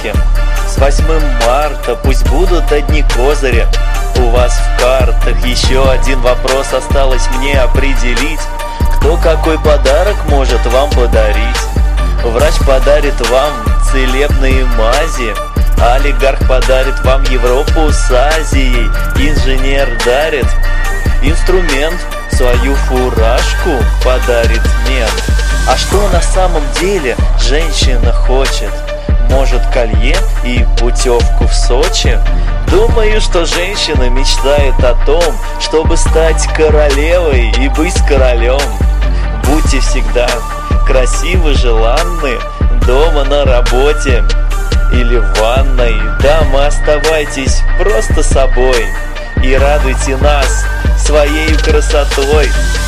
сроки. С 8 марта пусть будут одни козыри у вас в картах. Еще один вопрос осталось мне определить: кто какой подарок может вам подарить? Врач подарит вам целебные мази, олигарх подарит вам Европу с Азией, инженер дарит инструмент, свою фуражку подарит мент. А что на самом деле женщина хочет? Может, колье и путевку в Сочи? Думаю, что женщина мечтает о том, чтобы стать королевой и быть королем. Будьте всегда красивы, желанны, дома, на работе или в ванной. Дамы, оставайтесь просто собой и радуйте нас своей красотой.